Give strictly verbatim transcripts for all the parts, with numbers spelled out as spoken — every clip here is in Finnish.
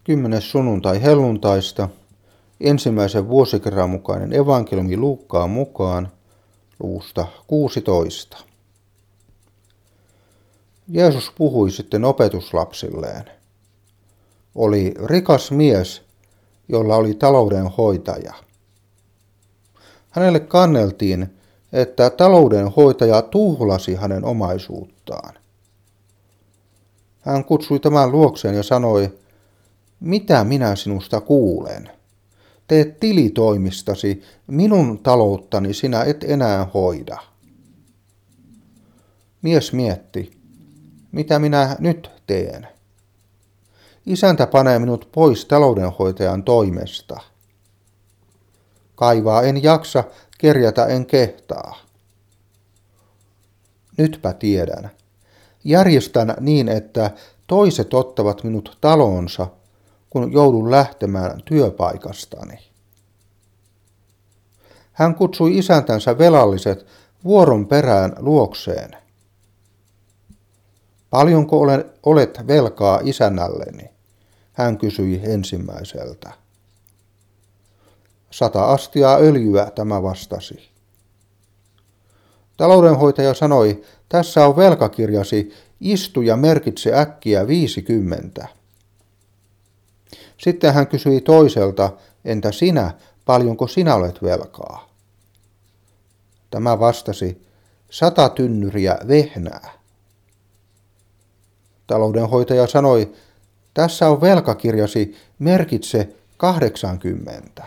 Kymmenes sunnuntai helluntaista, ensimmäisen vuosikerran mukainen evankeliumi Luukkaan mukaan, luvusta kuusitoista. Jeesus puhui sitten opetuslapsilleen. Oli rikas mies, jolla oli taloudenhoitaja. Hänelle kanneltiin, että taloudenhoitaja tuhlasi hänen omaisuuttaan. Hän kutsui tämän luokseen ja sanoi, mitä minä sinusta kuulen? Teet tilitoimistasi, minun talouttani sinä et enää hoida. Mies mietti, mitä minä nyt teen? Isäntä panee minut pois taloudenhoitajan toimesta. Kaivaa en jaksa, kerjätä en kehtaa. Nytpä tiedän. Järjestän niin, että toiset ottavat minut taloonsa, kun joudun lähtemään työpaikastani. Hän kutsui isäntänsä velalliset vuoron perään luokseen. Paljonko olet velkaa isännälleni? Hän kysyi ensimmäiseltä. Sata astiaa öljyä, tämä vastasi. Taloudenhoitaja sanoi, tässä on velkakirjasi, istu ja merkitse äkkiä viisikymmentä. Sitten hän kysyi toiselta, entä sinä, paljonko sinä olet velkaa? Tämä vastasi, sata tynnyriä vehnää. Taloudenhoitaja sanoi, tässä on velkakirjasi, merkitse kahdeksankymmentä.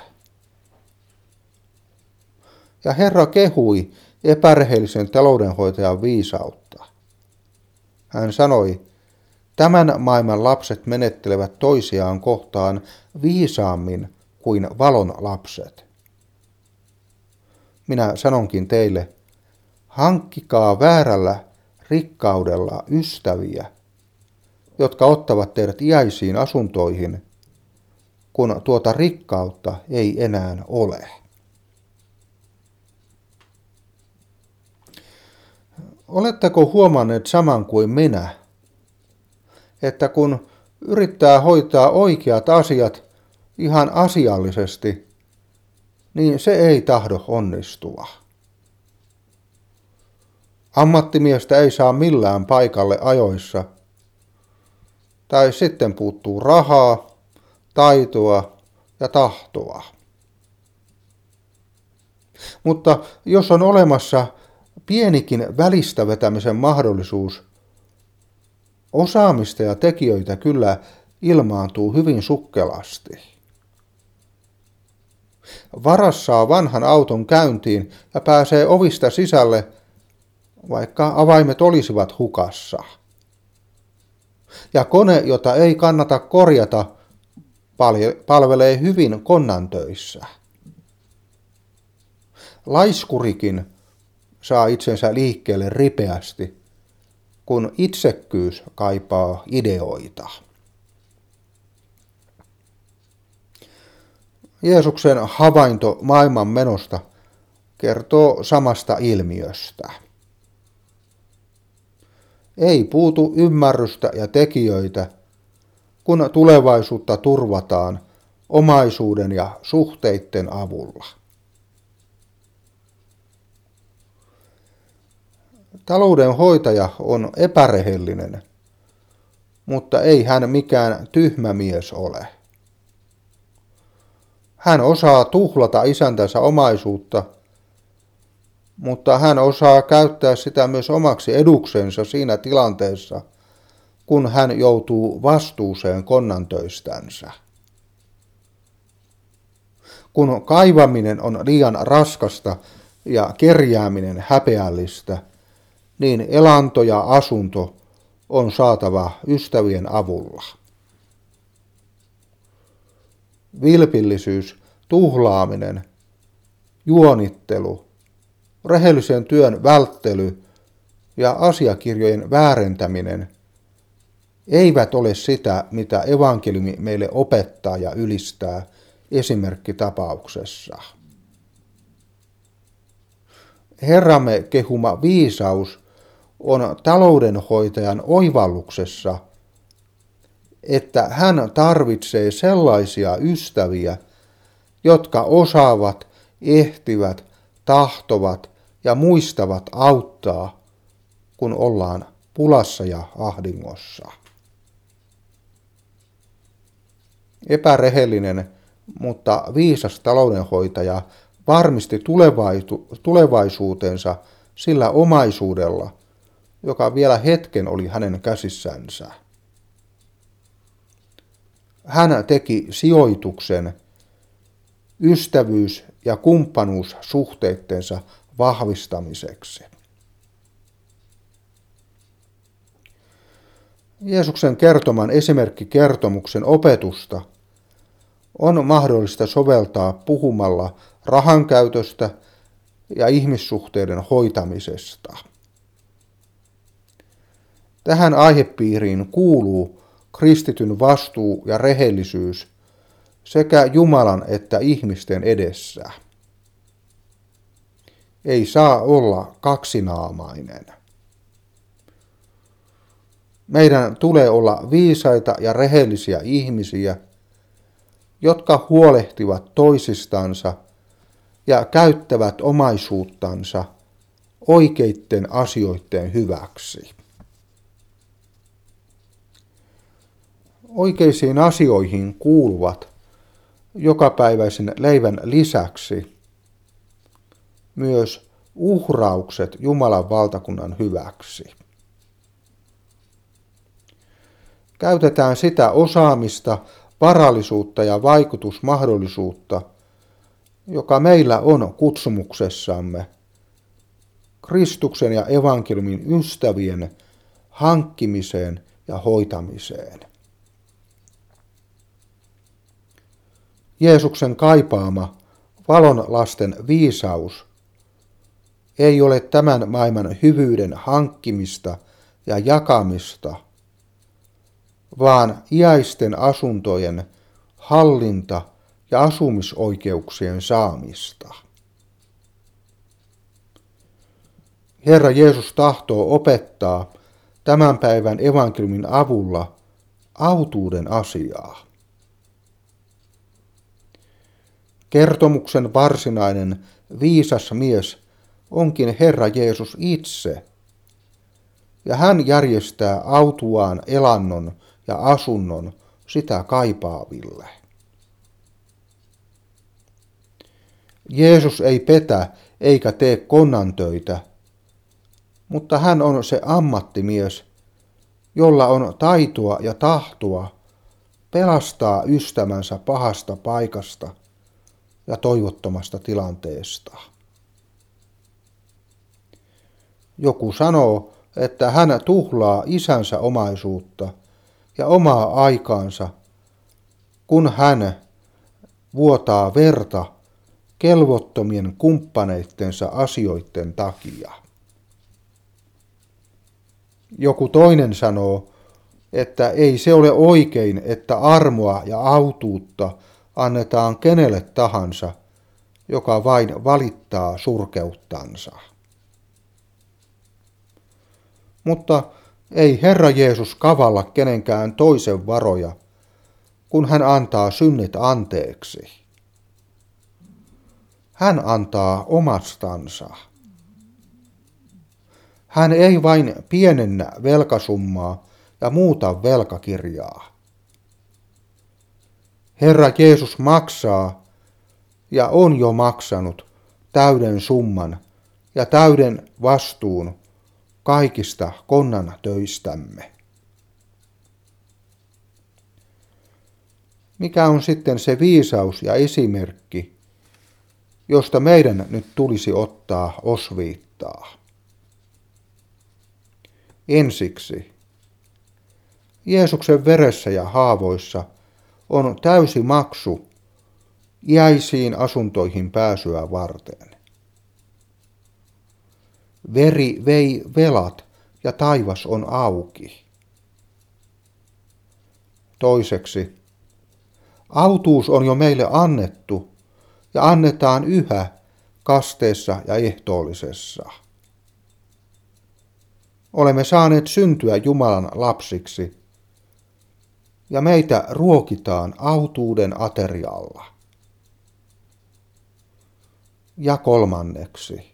Ja Herra kehui epärehellisen taloudenhoitajan viisautta. Hän sanoi, tämän maailman lapset menettelevät toisiaan kohtaan viisaammin kuin valon lapset. Minä sanonkin teille, hankkikaa väärällä rikkaudella ystäviä, jotka ottavat teidät iäisiin asuntoihin, kun tuota rikkautta ei enää ole. Oletteko huomanneet saman kuin minä, että kun yrittää hoitaa oikeat asiat ihan asiallisesti, niin se ei tahdo onnistua. Ammattimiestä ei saa millään paikalle ajoissa, tai sitten puuttuu rahaa, taitoa ja tahtoa. Mutta jos on olemassa pienikin välistä vetämisen mahdollisuus, osaamista ja tekijöitä kyllä ilmaantuu hyvin sukkelasti. Varas saa vanhan auton käyntiin ja pääsee ovista sisälle, vaikka avaimet olisivat hukassa. Ja kone, jota ei kannata korjata, palvelee hyvin konnan töissä. Laiskurikin saa itsensä liikkeelle ripeästi, kun itsekkyys kaipaa ideoita. Jeesuksen havainto maailman menosta kertoo samasta ilmiöstä. Ei puutu ymmärrystä ja tekijöitä, kun tulevaisuutta turvataan omaisuuden ja suhteitten avulla. Taloudenhoitaja on epärehellinen, mutta ei hän mikään tyhmä mies ole. Hän osaa tuhlata isäntänsä omaisuutta, mutta hän osaa käyttää sitä myös omaksi eduksensa siinä tilanteessa, kun hän joutuu vastuuseen konnantöistänsä. Kun kaivaminen on liian raskasta ja kerjääminen häpeällistä, niin elanto ja asunto on saatava ystävien avulla. Vilpillisyys, tuhlaaminen, juonittelu, rehellisen työn välttely ja asiakirjojen väärentäminen eivät ole sitä, mitä evankeliumi meille opettaa ja ylistää esimerkkitapauksessa. Herramme kehuma viisaus on taloudenhoitajan oivalluksessa, että hän tarvitsee sellaisia ystäviä, jotka osaavat, ehtivät, tahtovat ja muistavat auttaa, kun ollaan pulassa ja ahdingossa. Epärehellinen, mutta viisas taloudenhoitaja varmisti tulevaisuutensa sillä omaisuudella, joka vielä hetken oli hänen käsissänsä. Hän teki sijoituksen ystävyys- ja kumppanuussuhteittensa vahvistamiseksi. Jeesuksen kertoman esimerkkikertomuksen opetusta on mahdollista soveltaa puhumalla rahankäytöstä ja ihmissuhteiden hoitamisesta. Tähän aihepiiriin kuuluu kristityn vastuu ja rehellisyys sekä Jumalan että ihmisten edessä. Ei saa olla kaksinaamainen. Meidän tulee olla viisaita ja rehellisiä ihmisiä, jotka huolehtivat toisistansa ja käyttävät omaisuuttansa oikeitten asioiden hyväksi. Oikeisiin asioihin kuuluvat jokapäiväisen leivän lisäksi myös uhraukset Jumalan valtakunnan hyväksi. Käytetään sitä osaamista, varallisuutta ja vaikutusmahdollisuutta, joka meillä on kutsumuksessamme, Kristuksen ja evankeliumin ystävien hankkimiseen ja hoitamiseen. Jeesuksen kaipaama valon lasten viisaus ei ole tämän maailman hyvyyden hankkimista ja jakamista, vaan iäisten asuntojen hallinta ja asumisoikeuksien saamista. Herra Jeesus tahtoo opettaa tämän päivän evankeliumin avulla autuuden asiaa. Kertomuksen varsinainen viisas mies onkin Herra Jeesus itse, ja hän järjestää autuaan elannon ja asunnon sitä kaipaaville. Jeesus ei petä eikä tee konnantöitä, mutta hän on se ammattimies, jolla on taitoa ja tahtoa pelastaa ystävänsä pahasta paikasta ja toivottomasta tilanteesta. Joku sanoo, että hän tuhlaa isänsä omaisuutta ja omaa aikaansa, kun hän vuotaa verta kelvottomien kumppaneittensa asioiden takia. Joku toinen sanoo, että ei se ole oikein, että armoa ja autuutta annetaan kenelle tahansa, joka vain valittaa surkeuttansa. Mutta ei Herra Jeesus kavalla kenenkään toisen varoja, kun hän antaa synnit anteeksi. Hän antaa omastansa. Hän ei vain pienennä velkasummaa ja muuta velkakirjaa. Herra Jeesus maksaa ja on jo maksanut täyden summan ja täyden vastuun kaikista konnan töistämme. Mikä on sitten se viisaus ja esimerkki, josta meidän nyt tulisi ottaa osviittaa? Ensiksi, Jeesuksen veressä ja haavoissa on täysi maksu iäisiin asuntoihin pääsyä varten. Veri vei velat ja taivas on auki. Toiseksi, autuus on jo meille annettu ja annetaan yhä kasteessa ja ehtoollisessa. Olemme saaneet syntyä Jumalan lapsiksi ja meitä ruokitaan autuuden aterialla. Ja kolmanneksi,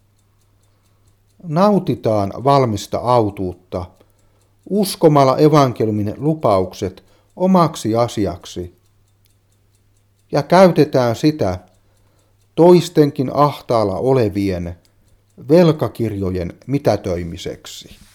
nautitaan valmista autuutta uskomalla evankeliumin lupaukset omaksi asiaksi ja käytetään sitä toistenkin ahtaalla olevien velkakirjojen mitätöimiseksi.